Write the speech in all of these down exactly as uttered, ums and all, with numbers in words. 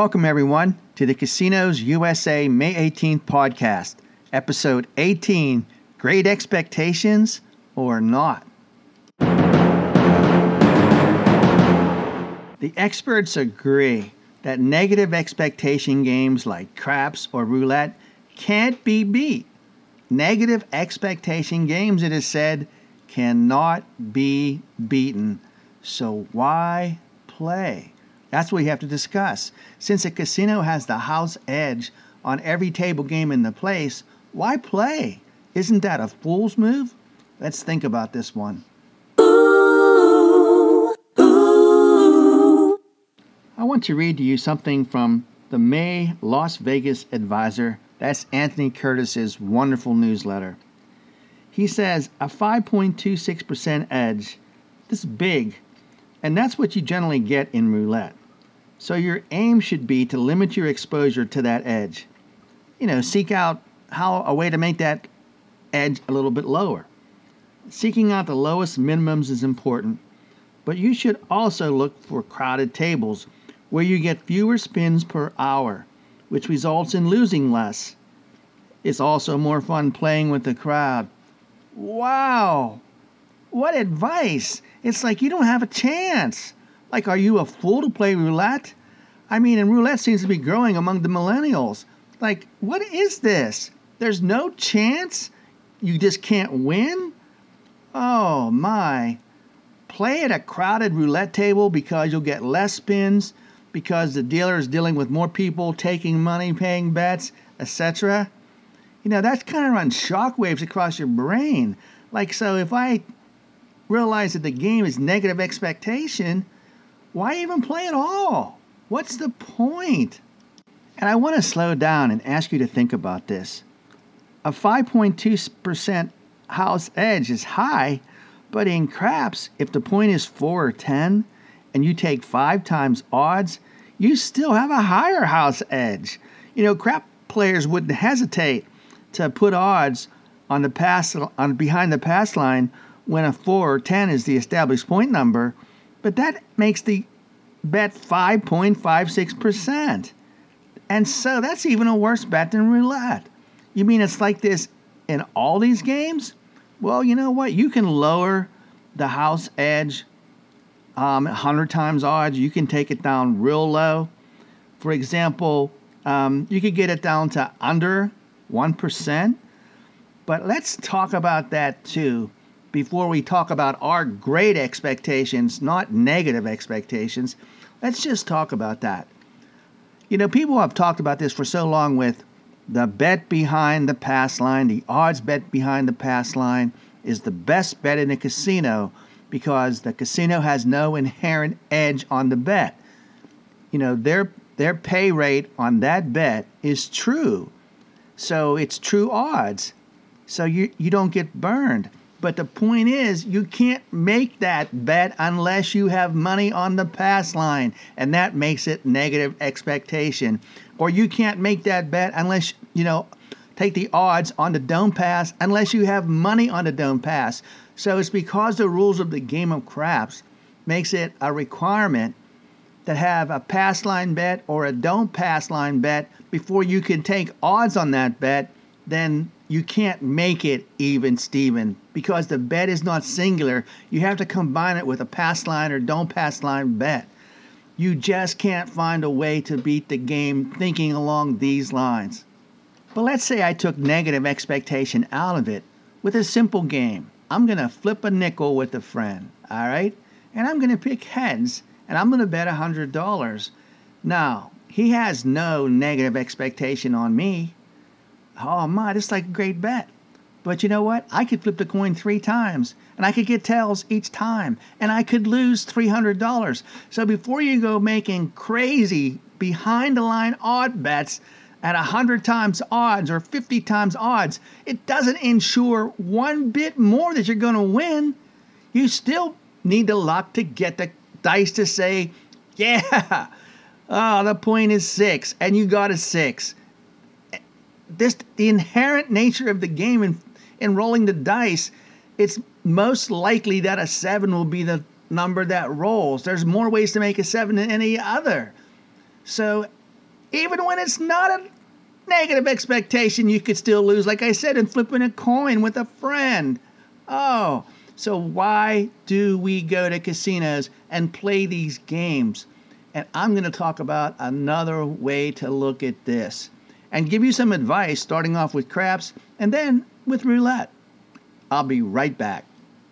Welcome, everyone, to the Casinos U S A May eighteenth podcast, episode eighteen, Great Expectations or Not. The experts agree that negative expectation games like craps or roulette can't be beat. Negative expectation games, it is said, cannot be beaten. So why play? That's what we have to discuss. Since a casino has the house edge on every table game in the place, why play? Isn't that a fool's move? Let's think about this one. Ooh, ooh. I want to read to you something from the May Las Vegas Advisor. That's Anthony Curtis's wonderful newsletter. He says a five point two six percent edge, this is big, and that's what you generally get in roulette. So your aim should be to limit your exposure to that edge. You know, seek out how a way to make that edge a little bit lower. Seeking out the lowest minimums is important, but you should also look for crowded tables where you get fewer spins per hour, which results in losing less. It's also more fun playing with the crowd. Wow! What advice! It's like you don't have a chance. Like, are you a fool to play roulette? I mean, and roulette seems to be growing among the millennials. Like, what is this? There's no chance? You just can't win? Oh, my. Play at a crowded roulette table because you'll get less spins, because the dealer is dealing with more people taking money, paying bets, et cetera. You know, that kind of runs shockwaves across your brain. Like, so if I realize that the game is negative expectation, why even play at all? What's the point? And I want to slow down and ask you to think about this. A five point two percent house edge is high, but in craps, if the point is four or ten, and you take five times odds, you still have a higher house edge. You know, crap players wouldn't hesitate to put odds on the pass on behind the pass line when a four or ten is the established point number, but that makes the bet five point five six percent. And so that's even a worse bet than roulette. You mean it's like this in all these games? Well, you know what? You can lower the house edge um, one hundred times odds. You can take it down real low. For example, um, you could get it down to under one percent. But let's talk about that too before we talk about our great expectations, not negative expectations. Let's just talk about that. You know, people have talked about this for so long with the bet behind the pass line. The odds bet behind the pass line is the best bet in a casino because the casino has no inherent edge on the bet. You know, their their pay rate on that bet is true. So it's true odds. So you, you don't get burned. But the point is, you can't make that bet unless you have money on the pass line, and that makes it negative expectation. Or you can't make that bet unless, you know, take the odds on the dome pass unless you have money on the dome pass. So it's because the rules of the game of craps makes it a requirement to have a pass line bet or a dome pass line bet before you can take odds on that bet. Then you can't make it even, Steven, because the bet is not singular. You have to combine it with a pass line or don't pass line bet. You just can't find a way to beat the game thinking along these lines. But let's say I took negative expectation out of it with a simple game. I'm going to flip a nickel with a friend, all right? And I'm going to pick heads, and I'm going to bet one hundred dollars. Now, he has no negative expectation on me. Oh my, this is like a great bet. But you know what? I could flip the coin three times, and I could get tails each time, and I could lose three hundred dollars. So before you go making crazy behind-the-line odd bets at one hundred times odds or fifty times odds, it doesn't ensure one bit more that you're going to win. You still need the luck to get the dice to say, yeah, oh, the point is six, and you got a six. This the inherent nature of the game in, in rolling the dice, it's most likely that a seven will be the number that rolls. There's more ways to make a seven than any other. So Even when it's not a negative expectation, you could still lose, like I said, in flipping a coin with a friend. Oh, so why do we go to casinos and play these games? And I'm going to talk about another way to look at this and give you some advice, starting off with craps and then with roulette. I'll be right back.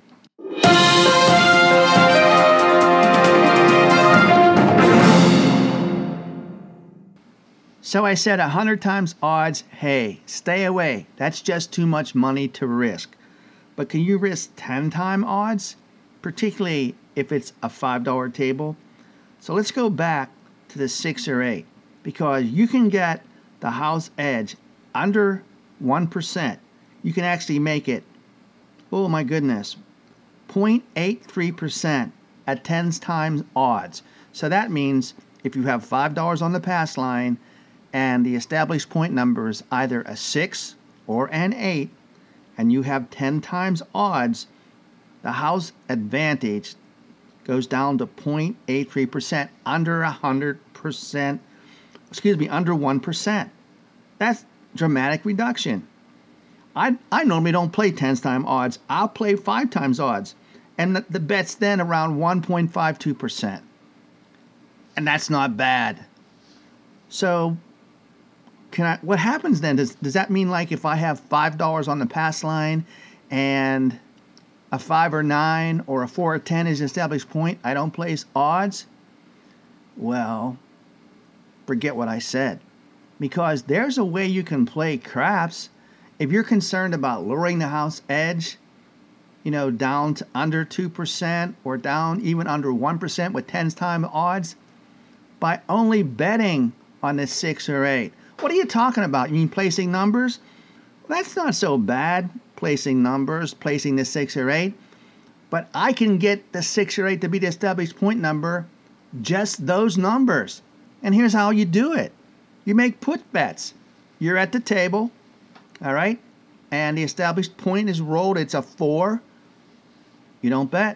So I said a hundred times odds, hey, stay away. That's just too much money to risk. But can you risk ten time odds? Particularly if it's a five dollar table. So let's go back to the six or eight, because you can get the house edge under one percent. You can actually make it, oh my goodness, zero point eight three percent at ten times odds. So that means if you have five dollars on the pass line and the established point number is either a six or an eight, and you have ten times odds, the house advantage goes down to zero point eight three percent, under one hundred percent, excuse me, under one percent. That's dramatic reduction. I I normally don't play ten times odds. I'll play five times odds, and the, the bet's then around one point five two percent. And that's not bad. So can I, what happens then? Does, does that mean, like, if I have five dollars on the pass line and a five or nine or a four or ten is an established point, I don't place odds? Well, forget what I said. Because there's a way you can play craps. If you're concerned about lowering the house edge, you know, down to under two percent or down even under one percent with ten times odds, by only betting on the six or eight. What are you talking about? You mean placing numbers? Well, that's not so bad, placing numbers, placing the six or eight. But I can get the six or eight to be the established point number, just those numbers. And here's how you do it. You make put bets. You're at the table, all right? And the established point is rolled. It's a four. You don't bet.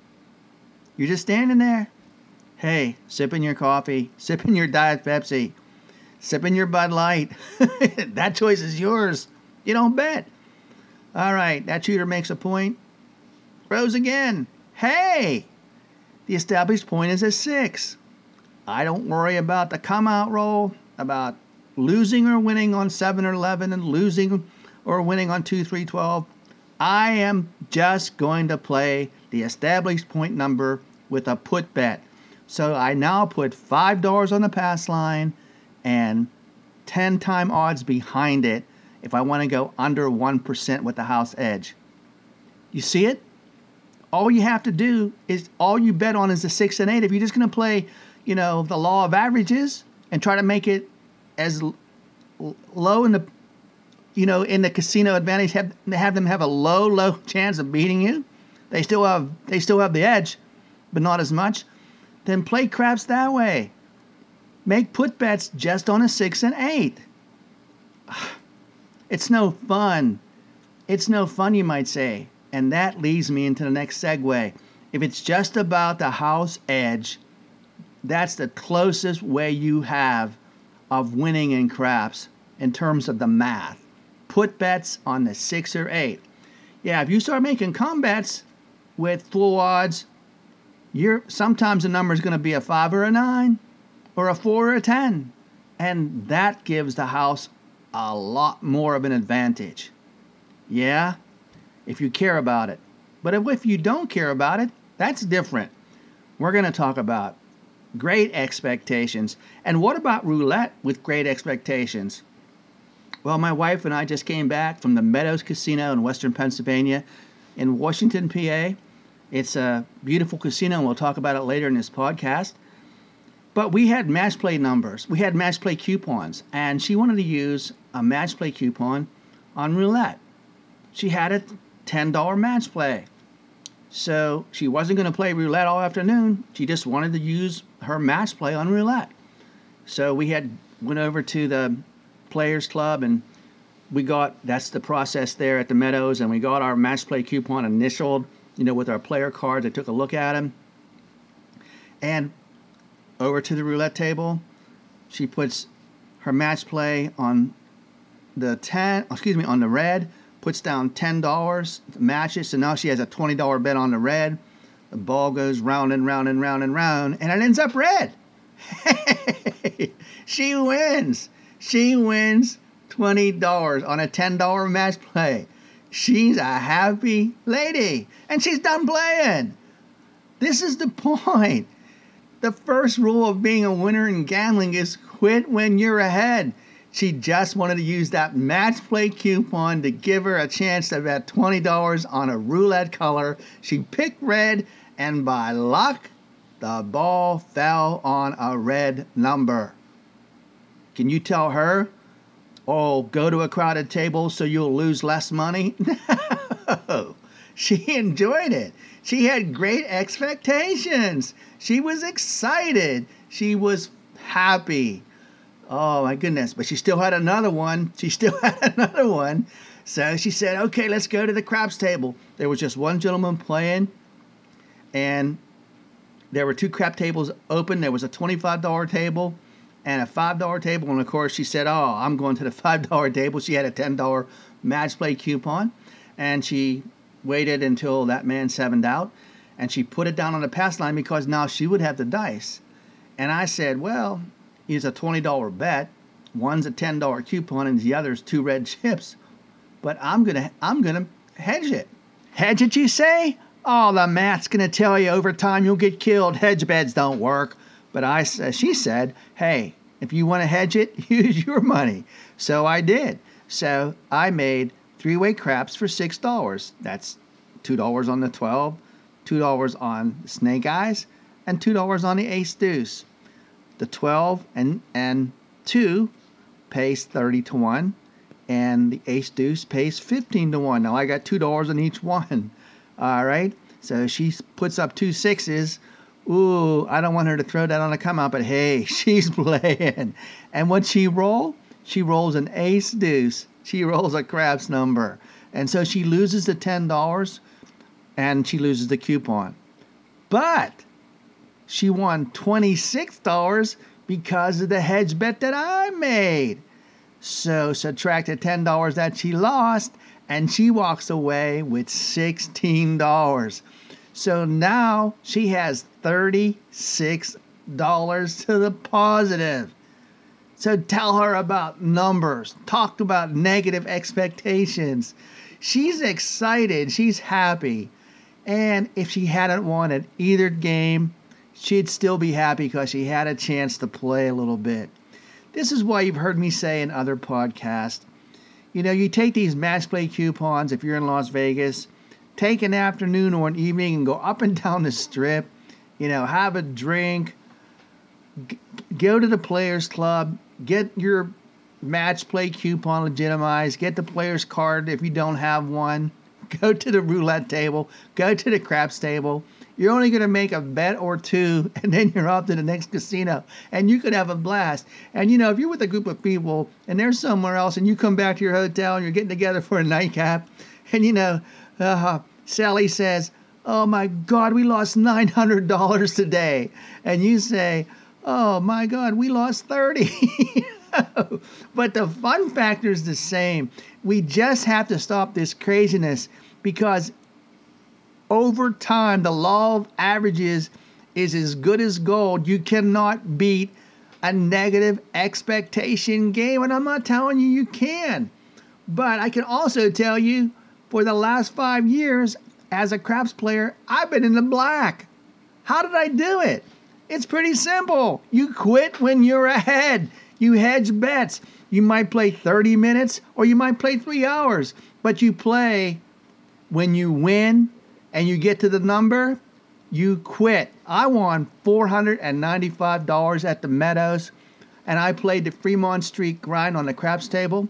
You're just standing there. Hey, sipping your coffee, sipping your Diet Pepsi, sipping your Bud Light. That choice is yours. You don't bet. All right, that shooter makes a point. Throws again. Hey, the established point is a six. I don't worry about the come out roll, about losing or winning on seven or eleven and losing or winning on two, three, twelve. I am just going to play the established point number with a put bet. So I now put five dollars on the pass line and ten time odds behind it if I want to go under one percent with the house edge. You see it? All you have to do is, all you bet on is the six and eight. If you're just going to play, you know, the law of averages and try to make it as l- low in the, you know, in the casino advantage, have, have them have a low, low chance of beating you. They still have, they still have the edge, but not as much. Then play craps that way. Make put bets just on a six and eight. It's no fun. It's no fun, you might say. And that leads me into the next segue. If it's just about the house edge, that's the closest way you have of winning in craps in terms of the math. Put bets on the six or eight. Yeah, if you start making combats with full odds, you're sometimes the number is going to be a five or a nine or a four or a ten. And that gives the house a lot more of an advantage. Yeah, if you care about it. But if you don't care about it, that's different. We're going to talk about great expectations. And what about roulette with great expectations? Well, my wife and I just came back from the Meadows Casino in Western Pennsylvania in Washington, P A. It's a beautiful casino, and we'll talk about it later in this podcast. But we had match play numbers. We had match play coupons, and she wanted to use a match play coupon on roulette. She had a ten dollars match play. So she wasn't going to play roulette all afternoon. She just wanted to use her match play on roulette. So we had went over to the Players Club, and we got, that's the process there at the Meadows, and we got our match play coupon initialed, you know, with our player cards. I took a look at them. And over to the roulette table, she puts her match play on the ten, excuse me, on the red, puts down ten dollars, matches, so now she has a twenty dollars bet on the red. The ball goes round and round and round and round, and it ends up red. Hey, she wins. She wins twenty dollars on a ten dollars match play. She's a happy lady, and she's done playing. This is the point. The first rule of being a winner in gambling is quit when you're ahead. She just wanted to use that match play coupon to give her a chance to bet twenty dollars on a roulette color. She picked red, and by luck, the ball fell on a red number. Can you tell her, oh, go to a crowded table so you'll lose less money? No. She enjoyed it. She had great expectations. She was excited. She was happy. Oh, my goodness. But she still had another one. She still had another one. So she said, okay, let's go to the craps table. There was just one gentleman playing, and there were two crap tables open. There was a twenty-five dollars table and a five dollars table. And, of course, she said, oh, I'm going to the five dollars table. She had a ten dollars match play coupon, and she waited until that man sevened out, and she put it down on the pass line because now she would have the dice. And I said, well, it's a twenty dollars bet. One's a ten dollars coupon and the other's two red chips. But I'm going to I'm gonna hedge it. Hedge it, you say? Oh, the math's going to tell you over time you'll get killed. Hedge bets don't work. But I, she said, hey, if you want to hedge it, use your money. So I did. So I made three-way craps for six dollars. That's two dollars on the twelve, two dollars on snake eyes, and two dollars on the ace deuce. The twelve and, and two pays thirty to one, and the ace deuce pays fifteen to one. Now I got two dollars on each one. All right, so she puts up two sixes. Ooh, I don't want her to throw that on a come out, but hey, she's playing. And what she roll? She rolls an ace deuce. She rolls a craps number. And so she loses the ten dollars, and she loses the coupon. But she won twenty-six dollars because of the hedge bet that I made. So subtract the ten dollars that she lost, and she walks away with sixteen dollars. So now she has thirty-six dollars to the positive. So tell her about numbers. Talk about negative expectations. She's excited. She's happy. And if she hadn't won at either game, she'd still be happy because she had a chance to play a little bit. This is why you've heard me say in other podcasts, you know, you take these match play coupons if you're in Las Vegas, take an afternoon or an evening and go up and down the strip, you know, have a drink, g- go to the Players Club, get your match play coupon legitimized, get the player's card if you don't have one, go to the roulette table, go to the craps table. You're only going to make a bet or two, and then you're off to the next casino, and you could have a blast. And, you know, if you're with a group of people, and they're somewhere else, and you come back to your hotel, and you're getting together for a nightcap, and, you know, uh, Sally says, oh, my God, we lost nine hundred dollars today. And you say, oh, my God, we lost thirty dollars. But the fun factor is the same. We just have to stop this craziness because over time, the law of averages is as good as gold. You cannot beat a negative expectation game, and I'm not telling you you can. But I can also tell you, for the last five years, as a craps player, I've been in the black. How did I do it? It's pretty simple. You quit when you're ahead. You hedge bets. You might play thirty minutes or you might play three hours, but you play when you win and you get to the number, you quit. I won four hundred ninety-five dollars at the Meadows, and I played the Fremont Street Grind on the craps table.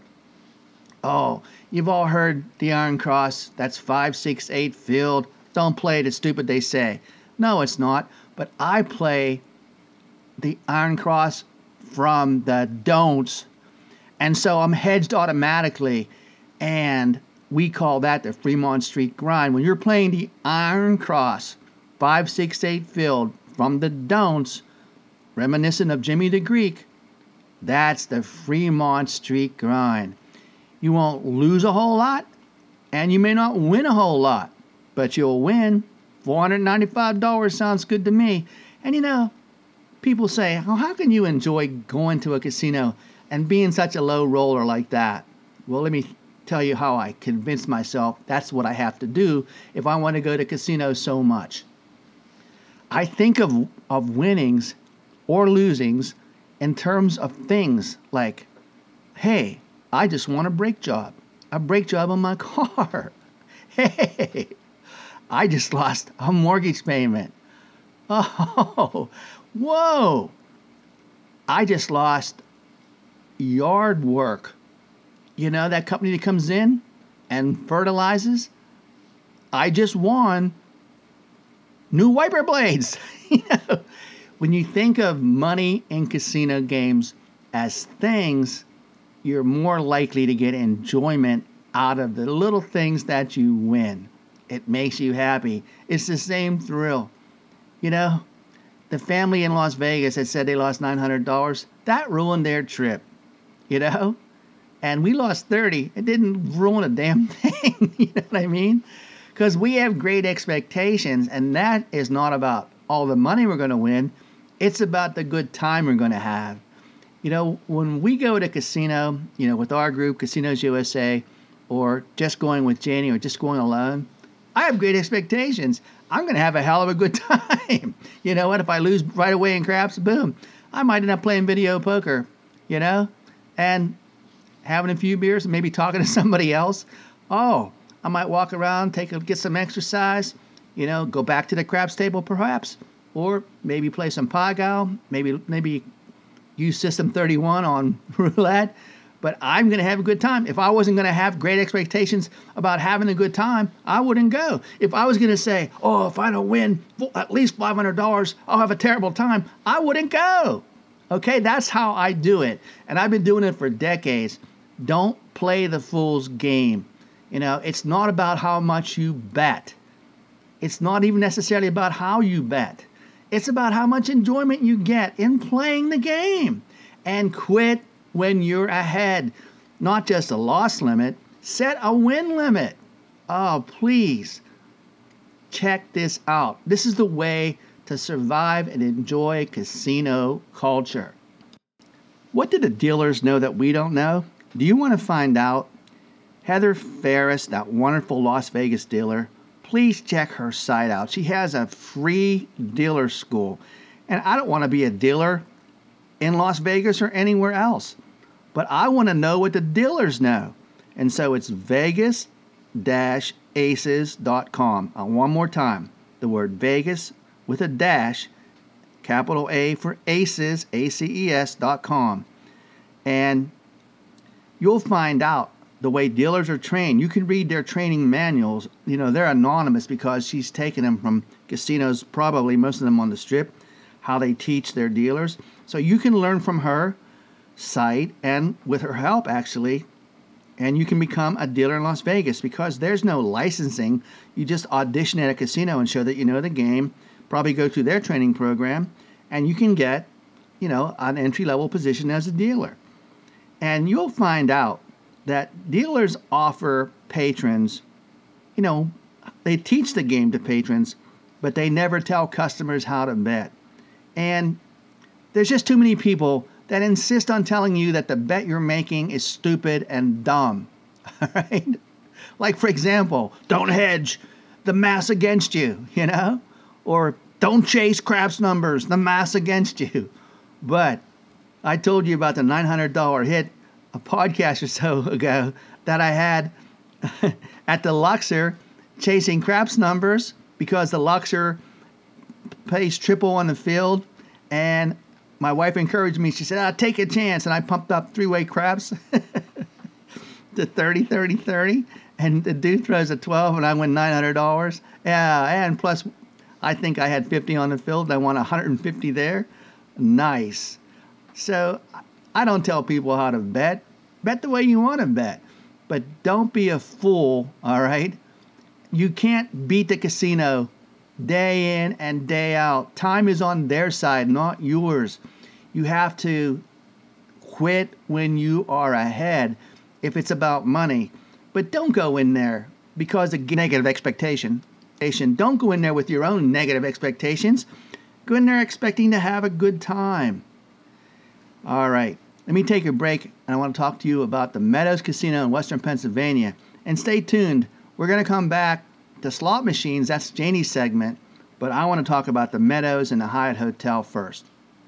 Oh, you've all heard the Iron Cross. That's five, six, eight field. Don't play it. It's stupid, they say. No, it's not. But I play the Iron Cross from the don'ts. And so I'm hedged automatically. And we call that the Fremont Street Grind. When you're playing the Iron Cross, five, six, eight field from the don'ts, reminiscent of Jimmy the Greek, That's the Fremont Street Grind. You won't lose a whole lot, and you may not win a whole lot, but you'll win. four hundred ninety-five dollars sounds good to me. And you know, people say, oh, how can you enjoy going to a casino and being such a low roller like that? Well, let me tell you how I convinced myself that's what I have to do if I want to go to casinos so much. I think of, of winnings or losings in terms of things like, hey, I just want a brake job, a brake job on my car. Hey, I just lost a mortgage payment. Oh, whoa, I just lost yard work. You know, that company that comes in and fertilizes? I just won new wiper blades. You know, when you think of money in casino games as things, you're more likely to get enjoyment out of the little things that you win. It makes you happy. It's the same thrill. You know, the family in Las Vegas that said they lost nine hundred dollars, that ruined their trip. You know? And we lost thirty. It didn't ruin a damn thing. You know what I mean? Because we have great expectations, and that is not about all the money we're going to win. It's about the good time we're going to have. You know, when we go to casino, you know, with our group, Casinos U S A, or just going with Janie or just going alone, I have great expectations. I'm going to have a hell of a good time. You know what? If I lose right away in craps, boom, I might end up playing video poker, you know, and having a few beers and maybe talking to somebody else. Oh, I might walk around, take a, get some exercise, you know, go back to the craps table perhaps, or maybe play some Pago, maybe maybe use System thirty-one on roulette. But I'm going to have a good time. If I wasn't going to have great expectations about having a good time, I wouldn't go. If I was going to say, oh, if I don't win at least five hundred dollars, I'll have a terrible time, I wouldn't go. Okay, that's how I do it. And I've been doing it for decades. Don't play the fool's game. You know, it's not about how much you bet. It's not even necessarily about how you bet. It's about how much enjoyment you get in playing the game. And quit when you're ahead. Not just a loss limit, set a win limit. Oh, please check this out. This is the way to survive and enjoy casino culture. What do the dealers know that we don't know? Do you want to find out? Heather Ferris, that wonderful Las Vegas dealer, please check her site out. She has a free dealer school. And I don't want to be a dealer in Las Vegas or anywhere else, but I want to know what the dealers know. And so it's vegas dash aces dot com. Uh, one more time, the word Vegas with a dash, capital A for aces, A C E S dot com. And you'll find out the way dealers are trained. You can read their training manuals. You know, they're anonymous because she's taken them from casinos, probably most of them on the Strip, how they teach their dealers. So you can learn from her site and with her help, actually, and you can become a dealer in Las Vegas because there's no licensing. You just audition at a casino and show that you know the game, probably go through their training program, and you can get, you know, an entry-level position as a dealer. And you'll find out that dealers offer patrons, you know, they teach the game to patrons, but they never tell customers how to bet. And there's just too many people that insist on telling you that the bet you're making is stupid and dumb. All right? Like, for example, don't hedge, the math's against you, you know? Or don't chase craps numbers, the math's against you. But I told you about the nine hundred dollars hit a podcast or so ago that I had at the Luxor chasing craps numbers because the Luxor pays triple on the field. And my wife encouraged me. She said, "I'll take a chance." And I pumped up three-way craps to thirty, thirty, thirty. And the dude throws a twelve and I win nine hundred dollars. Yeah, and plus I think I had fifty on the field. I won one hundred fifty there. Nice. So I don't tell people how to bet. Bet the way you want to bet. But don't be a fool, all right? You can't beat the casino day in and day out. Time is on their side, not yours. You have to quit when you are ahead if it's about money. But don't go in there because of negative expectation. Don't go in there with your own negative expectations. Go in there expecting to have a good time. All right, let me take a break, and I want to talk to you about the Meadows Casino in Western Pennsylvania. And stay tuned. We're going to come back to slot machines. That's Janie's segment. But I want to talk about the Meadows and the Hyatt Hotel first.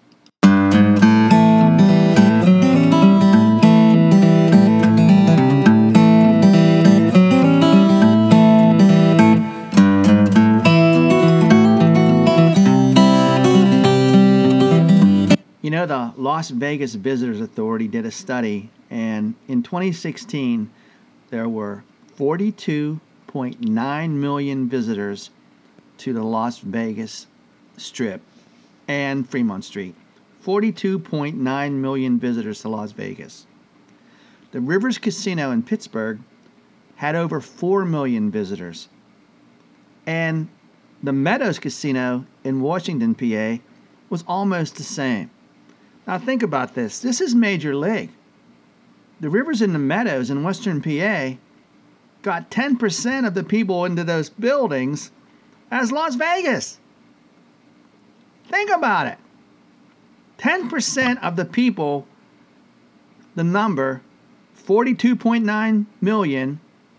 You know, the Las Vegas Visitors Authority did a study, and in twenty sixteen, there were forty-two point nine million visitors to the Las Vegas Strip and Fremont Street. forty-two point nine million visitors to Las Vegas. The Rivers Casino in Pittsburgh had over four million visitors. And the Meadows Casino in Washington, P A was almost the same. Now think about this. This is Major League. The Rivers and the Meadows in Western P A got ten percent of the people into those buildings as Las Vegas. Think about it. ten percent of the people, the number, forty-two point nine million,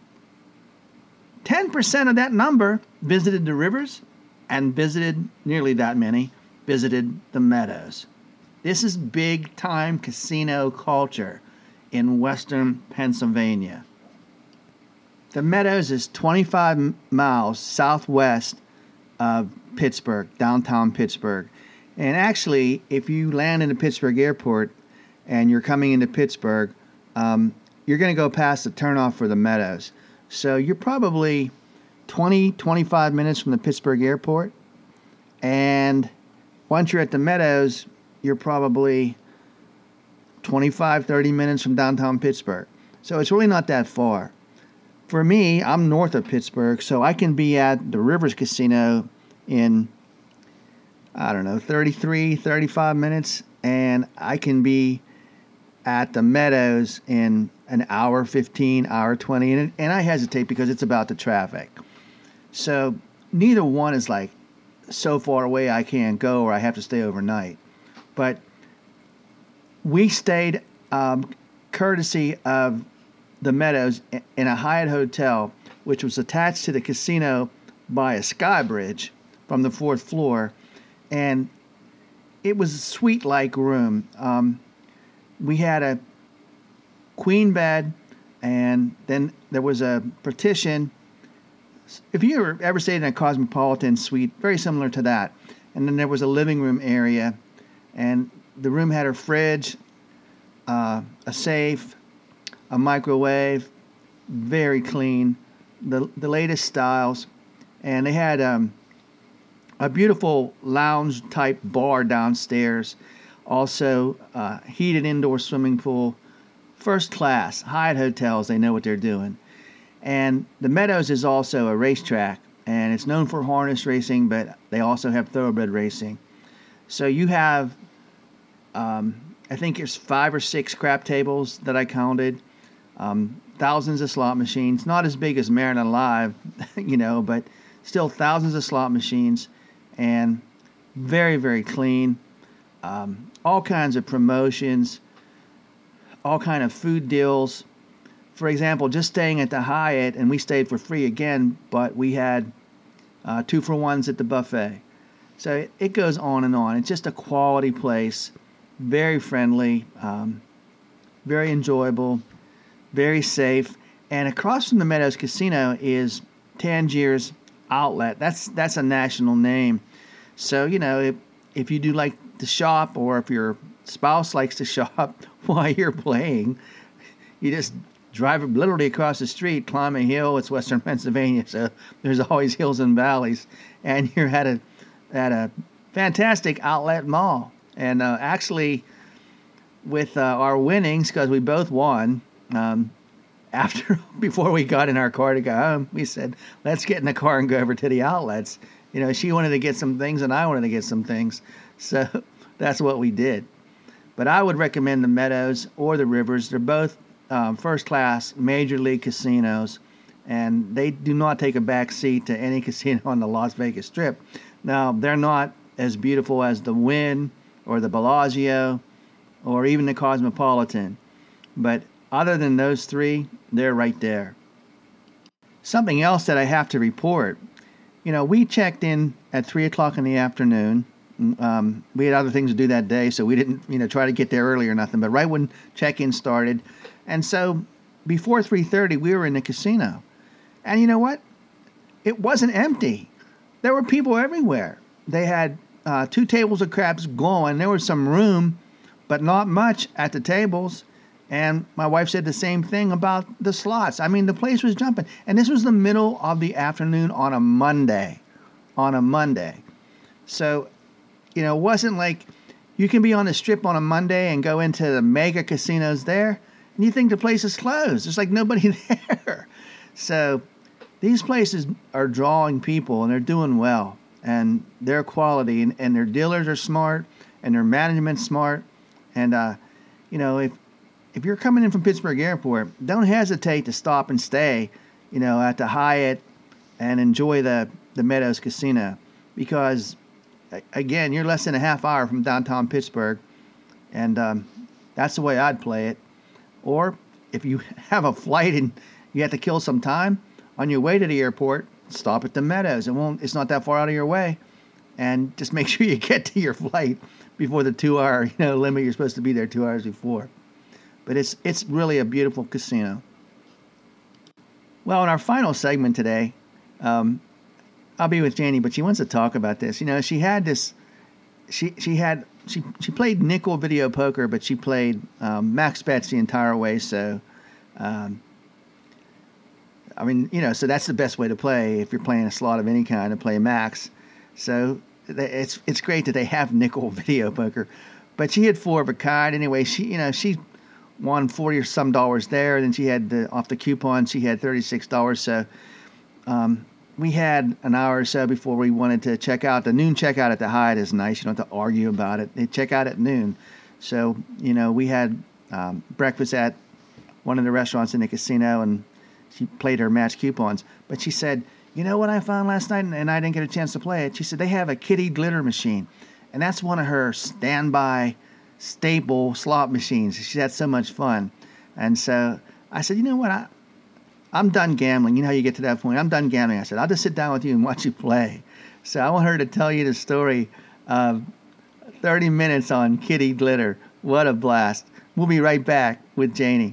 ten percent of that number visited the Rivers, and visited, nearly that many, visited the Meadows. This is big-time casino culture in Western Pennsylvania. The Meadows is twenty-five miles southwest of Pittsburgh, downtown Pittsburgh. And actually, if you land in the Pittsburgh airport and you're coming into Pittsburgh, um, you're going to go past the turnoff for the Meadows. So you're probably twenty, twenty-five minutes from the Pittsburgh airport. And once you're at the Meadows, you're probably twenty-five, thirty minutes from downtown Pittsburgh. So it's really not that far. For me, I'm north of Pittsburgh, so I can be at the Rivers Casino in, I don't know, thirty-three, thirty-five minutes, and I can be at the Meadows in an hour fifteen, hour twenty, and, and I hesitate because it's about the traffic. So neither one is like so far away I can't go or I have to stay overnight. But we stayed um, courtesy of the Meadows in a Hyatt Hotel, which was attached to the casino by a sky bridge from the fourth floor, and it was a suite-like room. Um, we had a queen bed, and then there was a partition. If you ever, ever stayed in a Cosmopolitan suite, very similar to that, and then there was a living room area, and the room had a fridge, uh, a safe, a microwave, very clean, the the latest styles, and they had um, a beautiful lounge-type bar downstairs, also uh, heated indoor swimming pool, first class. Hyatt Hotels, they know what they're doing. And the Meadows is also a racetrack, and it's known for harness racing, but they also have thoroughbred racing. So you have, um, I think there's five or six crap tables that I counted. Um, thousands of slot machines, not as big as Maryland Live, you know, but still thousands of slot machines, and very, very clean. Um, all kinds of promotions, all kind of food deals. For example, just staying at the Hyatt, and we stayed for free again, but we had uh, two for ones at the buffet. So it, it goes on and on. It's just a quality place, very friendly, um, very enjoyable, very safe. And across from the Meadows Casino is Tangier's Outlet. That's that's a national name. So, you know, if, if you do like to shop, or if your spouse likes to shop while you're playing, you just drive literally across the street, climb a hill. It's Western Pennsylvania, so there's always hills and valleys. And you're at a, at a fantastic outlet mall. And uh, actually, with uh, our winnings, because we both won, Um, after, before we got in our car to go home, we said, let's get in the car and go over to the outlets. You know, she wanted to get some things and I wanted to get some things. So that's what we did. But I would recommend the Meadows or the Rivers. They're both um, first-class major league casinos, and they do not take a back seat to any casino on the Las Vegas Strip. Now, they're not as beautiful as the Wynn or the Bellagio or even the Cosmopolitan, but other than those three, they're right there. Something else that I have to report, you know, we checked in at three o'clock in the afternoon. Um, we had other things to do that day, so we didn't, you know, try to get there early or nothing. But right when check-in started, and so before three thirty, we were in the casino. And you know what? It wasn't empty. There were people everywhere. They had uh, two tables of craps going. There was some room, but not much at the tables. And my wife said the same thing about the slots. I mean, the place was jumping. And this was the middle of the afternoon on a Monday. On a Monday. So, you know, it wasn't like you can be on the Strip on a Monday and go into the mega casinos there, and you think the place is closed. There's like nobody there. So these places are drawing people, and they're doing well. And their quality, and, and their dealers are smart, and their management's smart. And, uh, you know, if If you're coming in from Pittsburgh Airport, don't hesitate to stop and stay, you know, at the Hyatt and enjoy the, the Meadows Casino, because, again, you're less than a half hour from downtown Pittsburgh, and um, that's the way I'd play it. Or if you have a flight and you have to kill some time on your way to the airport, stop at the Meadows. It won't. It's not that far out of your way, and just make sure you get to your flight before the two-hour, you know, limit. You're supposed to be there two hours before. But it's it's really a beautiful casino. Well, in our final segment today, um, I'll be with Janie, but she wants to talk about this. You know, she had this, she she had she she played nickel video poker, but she played um, max bets the entire way. So, um, I mean, you know, so that's the best way to play if you're playing a slot of any kind, to play max. So it's it's great that they have nickel video poker, but she had four of a kind anyway. She you know she. won forty or some dollars there. Then she had the, off the coupon, she had thirty-six dollars. So um, we had an hour or so before we wanted to check out. The noon checkout at the Hyatt is nice. You don't have to argue about it. They check out at noon. So, you know, we had um, breakfast at one of the restaurants in the casino, and she played her match coupons. But she said, you know what I found last night, and I didn't get a chance to play it? She said they have a kitty glitter machine, and that's one of her standby staple slot machines. She's had so much fun. And so I said, you know what, I, I'm done gambling. You know how you get to that point. I'm done gambling. I said, I'll just sit down with you and watch you play. So I want her to tell you the story of thirty minutes on kitty glitter. What a blast. We'll be right back with Janie.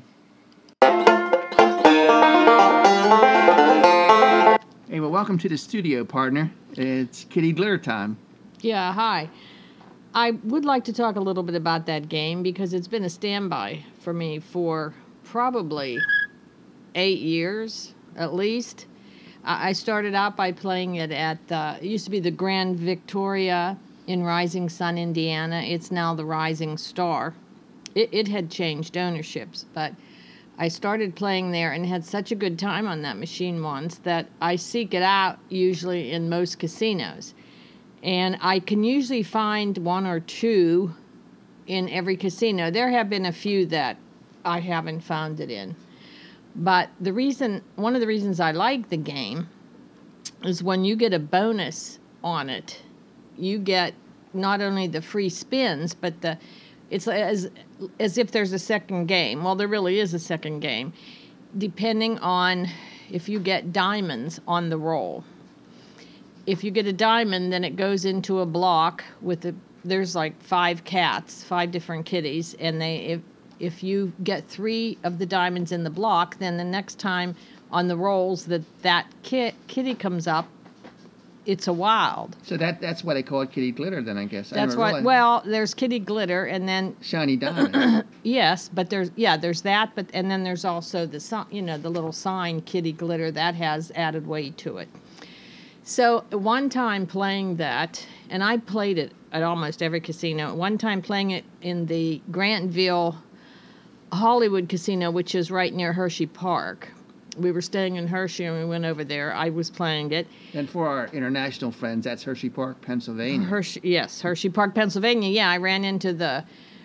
Hey, well, welcome to the studio, partner. It's kitty glitter time. Yeah, hi. I would like to talk a little bit about that game because it's been a standby for me for probably eight years at least. I started out by playing it at, uh, it used to be the Grand Victoria in Rising Sun, Indiana. It's now the Rising Star. It, it had changed ownerships, but I started playing there and had such a good time on that machine once that I seek it out usually in most casinos. And I can usually find one or two in every casino. There have been a few that I haven't found it in. But the reason, one of the reasons I like the game is when you get a bonus on it, you get not only the free spins, but the it's as as if there's a second game. Well, there really is a second game, depending on if you get diamonds on the roll. If you get a diamond, then it goes into a block with the, there's like five cats, five different kitties, and they if if you get three of the diamonds in the block, then the next time on the rolls that that kit, kitty comes up, it's a wild. So that that's why they call it kitty glitter then, I guess. That's I why, realize. well, there's kitty glitter, and then Shiny diamond. yes, but there's, yeah, there's that, but and then there's also the, si- you know, the little sign kitty glitter, that has added weight to it. So one time playing that, and I played it at almost every casino. One time playing it in the Grantville Hollywood Casino, which is right near Hershey Park. We were staying in Hershey and we went over there. I was playing it. And for our international friends, that's Hershey Park, Pennsylvania. Hershey, yes, Hershey Park, Pennsylvania. Yeah, I ran into the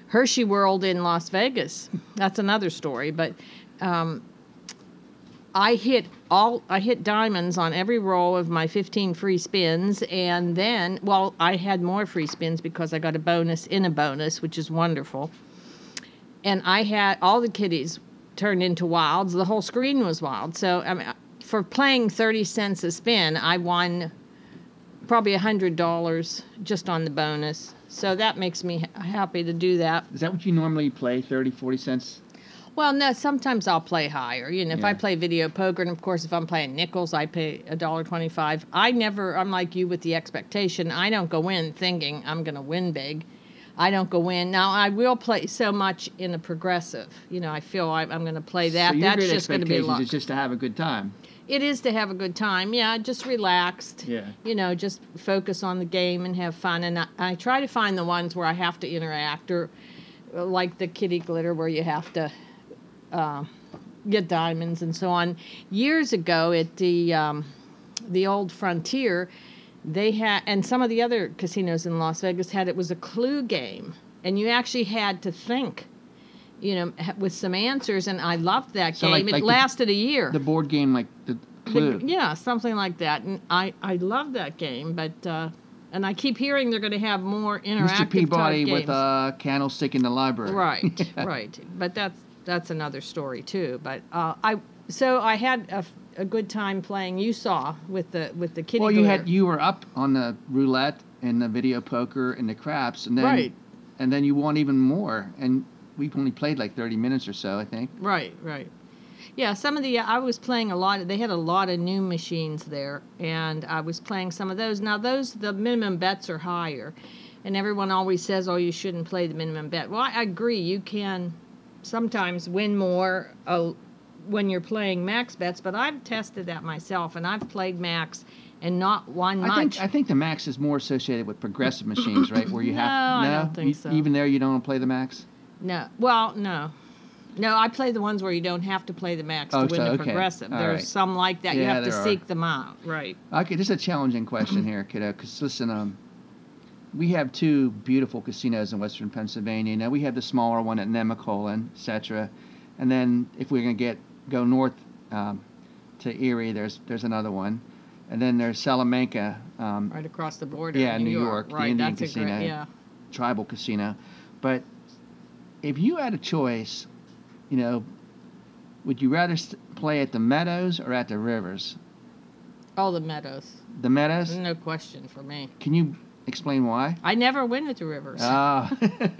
Hershey World in Las Vegas. That's another story. But um, I hit all I hit diamonds on every roll of my fifteen free spins, and then, well, I had more free spins because I got a bonus in a bonus, which is wonderful. And I had all the kitties turned into wilds. The whole screen was wild. So I mean, for playing thirty cents a spin, I won probably one hundred dollars just on the bonus. So that makes me ha- happy to do that. Is that what you normally play, thirty, forty cents? Well, no, sometimes I'll play higher. You know, if Yeah. I play video poker, and of course, if I'm playing nickels, I pay one dollar twenty-five. I never, I'm like you with the expectation. I don't go in thinking I'm going to win big. I don't go in. Now, I will play so much in a progressive. You know, I feel I, I'm going to play that. So your That's great just going to be expectations luck. is just to have a good time. It is to have a good time. Yeah, just relaxed. Yeah. You know, just focus on the game and have fun. And I, I try to find the ones where I have to interact, or uh, like the kitty glitter where you have to uh, get diamonds and so on. Years ago at the um, the old Frontier, they had, and some of the other casinos in Las Vegas had, it was a clue game, and you actually had to think, you know, ha- with some answers. And I loved that So game. like- it like the- lasted a year. The board game, like the The- Clue. yeah, something like that. And I, I love that game, but uh, and I keep hearing they're going to have more interactive Mister Peabody type with games. a candlestick in the library. Right, right. But that's that's another story too. But uh, I so I had a, a good time playing. You saw with the with the kitty. Well, you glitter. had you were up on the roulette and the video poker and the craps, and then Right. and then you won even more. And we only played like thirty minutes or so, I think. Right, right. Yeah, some of the I was playing a lot. They had a lot of new machines there, and I was playing some of those. Now those the minimum bets are higher, and everyone always says, "Oh, you shouldn't play the minimum bet." Well, I agree. You can sometimes win more uh, when you're playing max bets, but I've tested that myself, and I've played max and not won I much. think I think the max is more associated with progressive machines, right? Where you have No, I don't think You- so. Even there, you don't play the max. No, well, no. No, I play the ones where you don't have to play the max Oh, to win so, the okay. progressive. All There's right. some like that. You Yeah, have to there are. seek them out. Right. Okay, this is a challenging question here, kiddo. Because listen, um, we have two beautiful casinos in Western Pennsylvania. Now we have the smaller one at Nemacolin, et cetera. And then if we're gonna get go north um, to Erie, there's there's another one, and then there's Salamanca, um, Right across the border. Yeah, in New New York, the Right, Indian that's a casino. great. Yeah. tribal casino. But if you had a choice, you know, would you rather st- play at the Meadows or at the Rivers? Oh, the Meadows. The Meadows? No question for me. Can you explain why? I never win at the Rivers. Ah.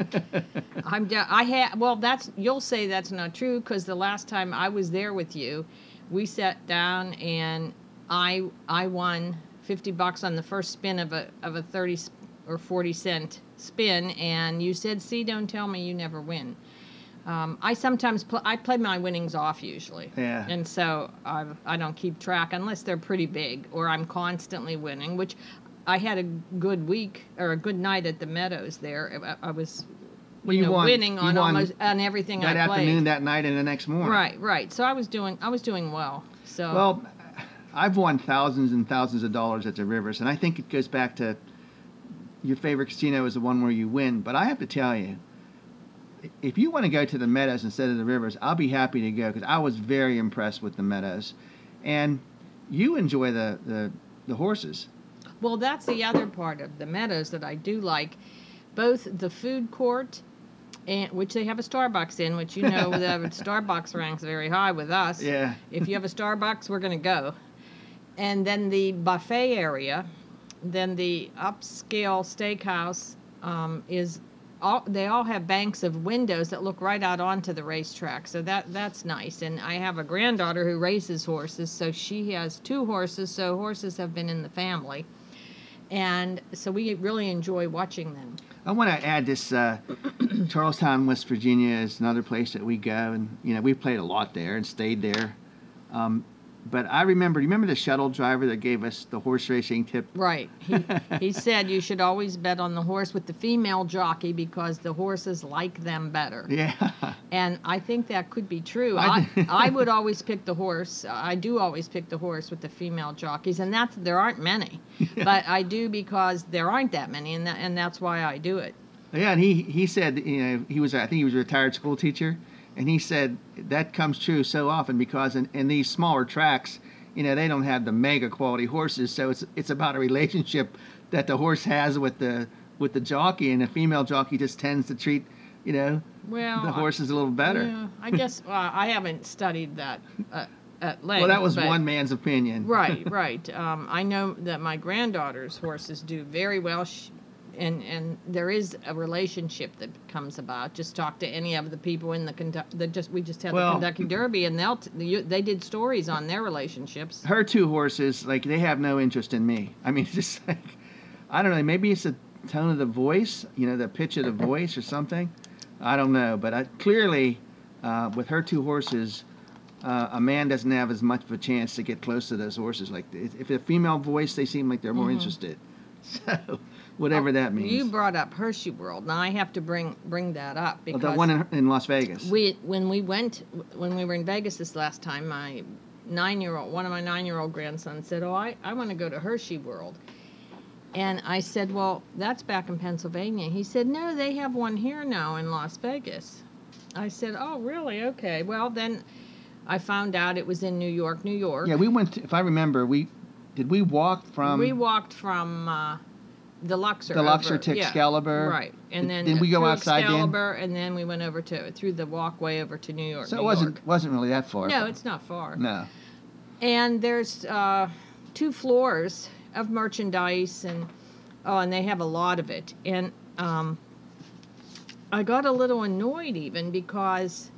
I'm. Da- I had. Well, that's. You'll say that's not true because the last time I was there with you, we sat down and I I won fifty bucks on the first spin of a of a thirty s- or forty cent spin, and you said, "See, don't tell me you never win." Um, I sometimes pl- I play my winnings off usually, Yeah. and so I I don't keep track unless they're pretty big or I'm constantly winning. Which I had a good week or a good night at the Meadows there. I, I was Well, you you know, won- winning you on won almost on everything that I played. afternoon, that night, and the next morning. Right, right. So I was doing I was doing well. So Well, I've won thousands and thousands of dollars at the Rivers, and I think it goes back to your favorite casino is the one where you win. But I have to tell you, if you want to go to the Meadows instead of the Rivers, I'll be happy to go because I was very impressed with the Meadows, and you enjoy the the, the horses. well, that's the other part of the Meadows that I do like, both the food court, and which they have a Starbucks in, which you know the Starbucks ranks very high with us. Yeah. If you have a Starbucks, we're going to go. And then the buffet area, then the upscale steakhouse um, is. All, they all have banks of windows that look right out onto the racetrack, so that that's nice. And I have a granddaughter who races horses, so she has two horses. So horses have been in the family, and so we really enjoy watching them. I want to add this. Uh, Charlestown, West Virginia, is another place that we go, and you know we've played a lot there and stayed there. Um, but I remember, you remember the shuttle driver that gave us the horse racing tip? Right. He, he said you should always bet on the horse with the female jockey because the horses like them better. Yeah. And I think that could be true. I- I, I would always pick the horse. I do always pick the horse with the female jockeys, and that's there aren't many, but I do because there aren't that many, and that, and that's why I do it. Yeah, and he he said, you know, he was I think he was a retired school teacher, and he said that comes true so often because in, in these smaller tracks, you know, they don't have the mega quality horses, so it's it's about a relationship that the horse has with the with the jockey, and the female jockey just tends to treat, you know, Well, the I- horses a little better. Yeah, I guess uh, I haven't studied that uh, at length. Well, that was but- one man's opinion. Right, right. Um, I know that my granddaughter's horses do very well, sh and and there is a relationship that comes about. Just talk to any of the people in the Kentucky. The just we just had Well- the Kentucky Derby, and they'll t- you- they did stories on their relationships. Her two horses, like, they have no interest in me. I mean, it's just like, I don't know, maybe it's the tone of the voice, you know, the pitch of the voice or something. I don't know, but I, clearly, uh, with her two horses, uh, a man doesn't have as much of a chance to get close to those horses. Like, if if a female voice, they seem like they're more interested. So, whatever that means. Oh, You brought up Hershey World. Now I have to bring bring that up Oh, because the one in, in Las Vegas. we when we went when we were in Vegas this last time, my nine year old one of my nine year old grandsons said, "Oh, I, I want to go to Hershey World." And I said, "Well, that's back in Pennsylvania." He said, "No, they have one here now in Las Vegas." I said, "Oh, really? Okay." Well, then I found out it was in New York, New York. Yeah, we went, to, if I remember, we did we walk from we walked from uh, the Luxor. the Luxor over- to yeah, Excalibur? right, and Did- then did we go through outside then? Excalibur, and then we went over to through the walkway over to New York. So New it wasn't York. wasn't really that far. No, it's not far. No. And there's uh, two floors of merchandise, and oh, and they have a lot of it. And um, I got a little annoyed even because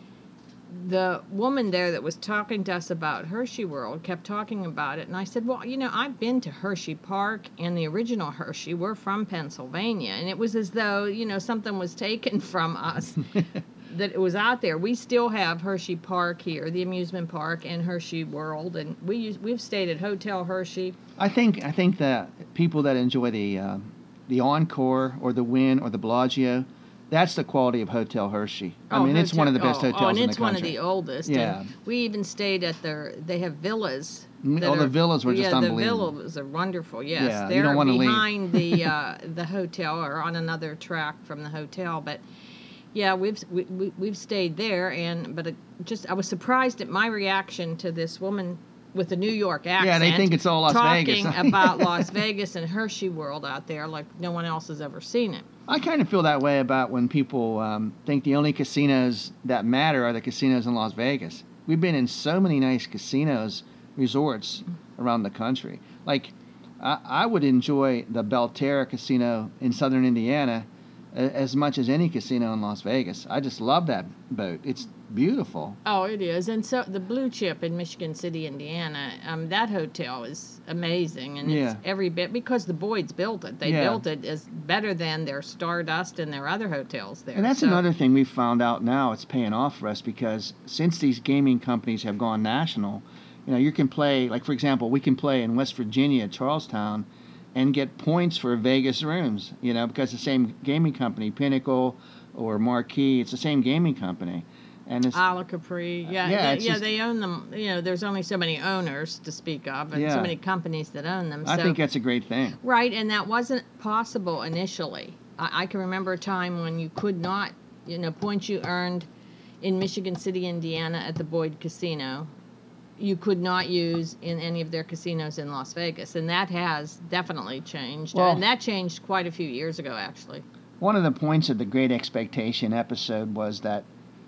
the woman there that was talking to us about Hershey World kept talking about it, and I said, "Well, you know, I've been to Hershey Park, and the original Hershey, we're from Pennsylvania, and it was as though, you know, something was taken from us." That it was out there. We still have Hershey Park here, the amusement park, and Hershey World, and we use, we've stayed at Hotel Hershey. I think I think that people that enjoy the uh, the Encore or the Wynn or the Bellagio, that's the quality of Hotel Hershey. I Oh, mean, it's one of the hotel- best oh, hotels oh, and in the it's country. one of the oldest. Yeah. And we even stayed at their. They have villas. Mm, that oh, the are- villas were just yeah, unbelievable. the villas are wonderful. Yes, Yeah, you they're don't wanna leave. behind the uh, the hotel or on another track from the hotel, but. Yeah, we've we, we, we've stayed there, and but it just I was surprised at my reaction to this woman with the New York accent. Yeah, they think it's all Las Vegas. talking about Las Vegas and Hershey World out there like no one else has ever seen it. I kind of feel that way about when people um, think the only casinos that matter are the casinos in Las Vegas. We've been in so many nice casinos, resorts around the country. Like, I, I would enjoy the Belterra Casino in southern Indiana a- as much as any casino in Las Vegas. I just love that boat. It's beautiful. Oh, it is. And so the Blue Chip in Michigan City, Indiana, um, that hotel is amazing. And Yeah. it's every bit because the Boyds built it. They Yeah. built it as better than their Stardust and their other hotels there. And that's So- another thing we've found out now. It's paying off for us because since these gaming companies have gone national, you know, you can play, like, for example, we can play in West Virginia, Charlestown, and get points for Vegas rooms, you know, because the same gaming company, Pinnacle or Marquee, it's the same gaming company. And it's, Ala Capri, yeah, Yeah, they, it's yeah, just- they own them. You know, there's only so many owners to speak of, and Yeah. so many companies that own them. I so, think that's a great thing. right, and that wasn't possible initially. I, I can remember a time when you could not, you know, points you earned in Michigan City, Indiana, at the Boyd Casino, you could not use in any of their casinos in Las Vegas, and that has definitely changed. Well- and that changed quite a few years ago, actually. One of the points of the Great Expectation episode was that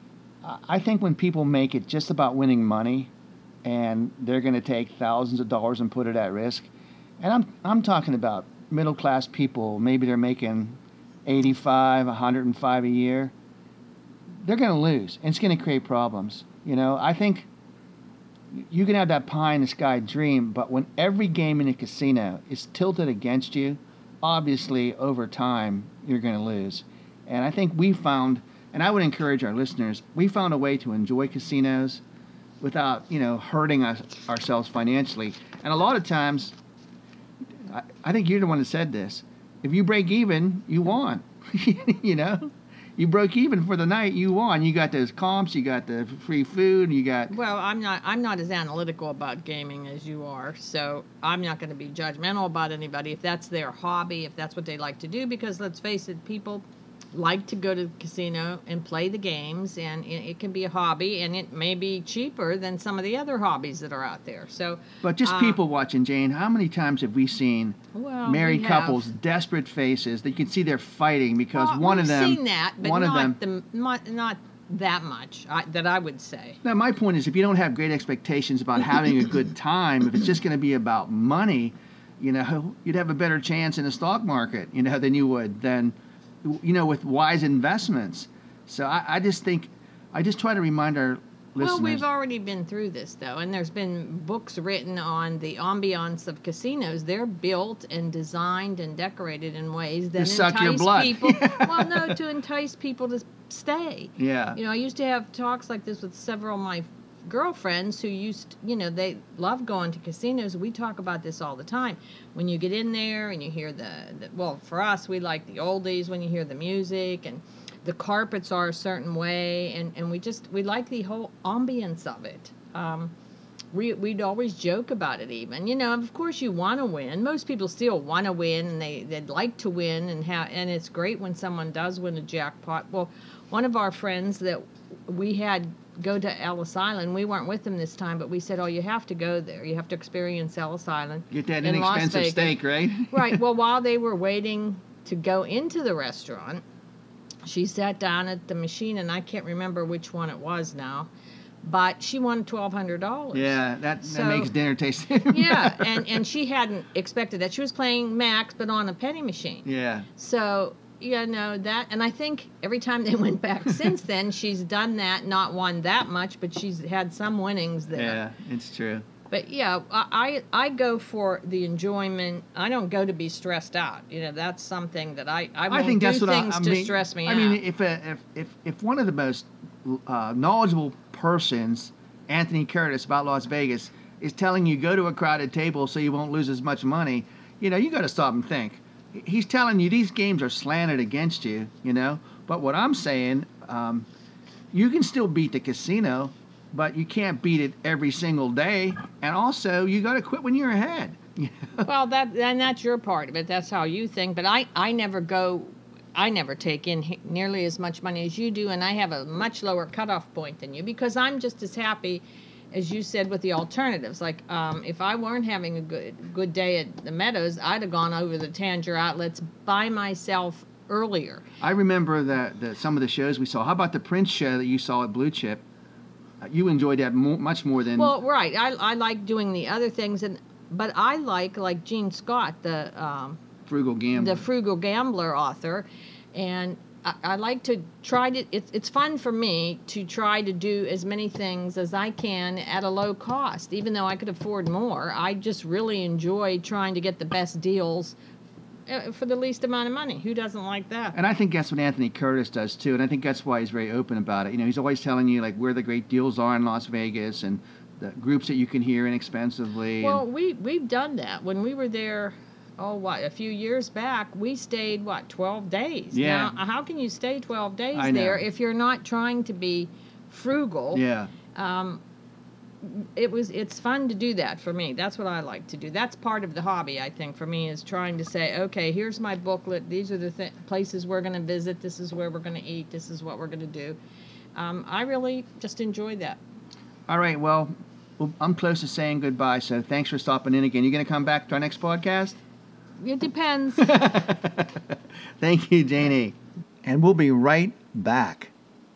I- I think when people make it just about winning money and they're going to take thousands of dollars and put it at risk, and I'm I'm talking about middle class people, maybe they're making eighty-five, one hundred five a year, they're going to lose, and it's going to create problems. You know, I think you can have that pie in the sky dream, but when every game in a casino is tilted against you, obviously over time you're going to lose. And I think we found, and I would encourage our listeners, we found a way to enjoy casinos without, you know, hurting us, ourselves financially. And a lot of times, I, I think you're the one that said this, if you break even, you won. You know? You broke even for the night, you won. You got those comps, you got the free food, you got... Well, I'm not I'm not as analytical about gaming as you are, so I'm not going to be judgmental about anybody if that's their hobby, if that's what they like to do, because let's face it, people like to go to the casino and play the games, and it, it can be a hobby, and it may be cheaper than some of the other hobbies that are out there. So, But just uh, people watching, Jane, how many times have we seen well, married we couples, have. desperate faces, that you can see they're fighting because Well, one we've of them, seen that, but one of not them. the not, not that much I, that I would say. Now, my point is, if you don't have great expectations about having a good time, if it's just going to be about money, you know, you'd have a better chance in the stock market, you know, than you would than, you know, with wise investments. So I, I just think, I just try to remind our listeners. Well, we've already been through this, though, and there's been books written on the ambiance of casinos. They're built and designed and decorated in ways that To suck your entice blood. people. Well, no, to entice people to stay. Yeah. You know, I used to have talks like this with several of my girlfriends who used, you know, they love going to casinos. We talk about this all the time. When you get in there and you hear the, the well, for us, we like the oldies when you hear the music, and the carpets are a certain way, and, and we just, we like the whole ambience of it. Um, we, we'd always joke about it even. You know, of course you want to win. Most people still want to win, and they, they'd like to win, and ha- and it's great when someone does win a jackpot. Well, one of our friends that we had go to Ellis Island, we weren't with them this time, but we said, oh, you have to go there. You have to experience Ellis Island. Get that in Las inexpensive Vegas. steak, right? Right. Well, while they were waiting to go into the restaurant, she sat down at the machine, and I can't remember which one it was now, but she won twelve hundred dollars. Yeah, that, So- that makes dinner taste. Yeah, and, and she hadn't expected that. She was playing Max, but on a penny machine. Yeah. So, you know, that, and I think every time they went back since then, she's done that, not won that much, but she's had some winnings there. Yeah, it's true. But yeah, I, I I go for the enjoyment. I don't go to be stressed out. You know, that's something that I, I won't I think that's do what I, things I to mean. stress me I out. mean, if, a, if if if one of the most uh, knowledgeable persons, Anthony Curtis, about Las Vegas, is telling you go to a crowded table so you won't lose as much money, you know, you got to stop and think. He's telling you these games are slanted against you, you know. But what I'm saying, um, you can still beat the casino, but you can't beat it every single day. And also, you got to quit when you're ahead. Well, that and that's your part of it. That's how you think. But I, I never go, I never take in he- nearly as much money as you do, and I have a much lower cutoff point than you because I'm just as happy, as you said, with the alternatives. Like um, if I weren't having a good good day at the Meadows, I'd have gone over the Tanger outlets by myself earlier. I remember that the, some of the shows we saw. How about the Prince show that you saw at Blue Chip? Uh, you enjoyed that mo- much more than. Well, right. I I like doing the other things, and but I like like Gene Scott, the um, Frugal Gambler. the Frugal Gambler author, and I, I like to try to. It's it's fun for me to try to do as many things as I can at a low cost, even though I could afford more. I just really enjoy trying to get the best deals uh, for the least amount of money. Who doesn't like that? And I think that's what Anthony Curtis does too, and I think that's why he's very open about it. You know, he's always telling you like where the great deals are in Las Vegas and the groups that you can hear inexpensively. Well, and, we we've done that when we were there. Oh, what, a few years back, we stayed, what, twelve days? Yeah. Now, how can you stay twelve days I know. there if you're not trying to be frugal? yeah. Um, it was, it's fun to do that for me. That's what I like to do. That's part of the hobby, I think, for me, is trying to say, okay, here's my booklet. These are the th- places we're going to visit. This is where we're going to eat. This is what we're going to do. Um, I really just enjoy that. All right. Well, well, I'm close to saying goodbye. So thanks for stopping in again. You going to come back to our next podcast? It depends. Thank you, Janie. And we'll be right back.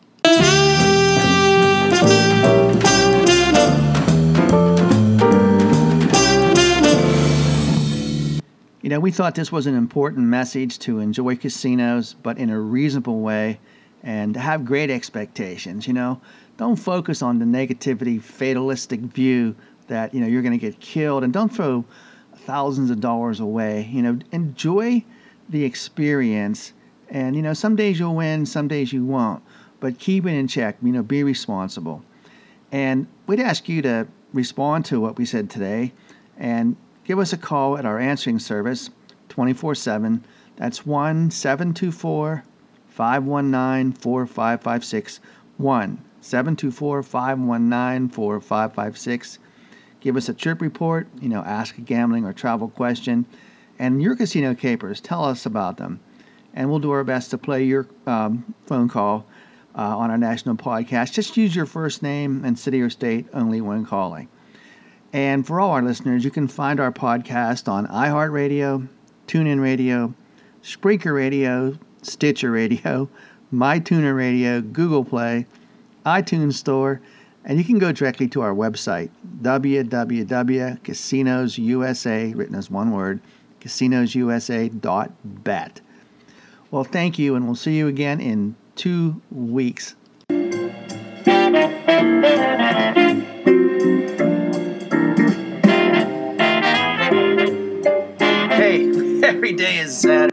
You know, we thought this was an important message to enjoy casinos, but in a reasonable way, and to have great expectations. You know, don't focus on the negativity, fatalistic view that, you know, you're going to get killed, and don't throw thousands of dollars away. You know, enjoy the experience, and, you know, some days you'll win, some days you won't, but keep it in check. You know, be responsible. And we'd ask you to respond to what we said today and give us a call at our answering service twenty-four seven. That's one seven two four, five one nine, four five five six. one seven two four, five one nine, four five five six. Give us a trip report, you know, ask a gambling or travel question, and your casino capers, tell us about them. and we'll do our best to play your um, phone call uh, on our national podcast. Just use your first name and city or state only when calling. And for all our listeners, you can find our podcast on iHeartRadio, TuneIn Radio, Spreaker Radio, Stitcher Radio, MyTuner Radio, Google Play, iTunes Store, and you can go directly to our website, w w w dot casinos u s a, written as one word, casinos u s a dot bet. Well, thank you, and we'll see you again in two weeks. Hey, every day is Saturday.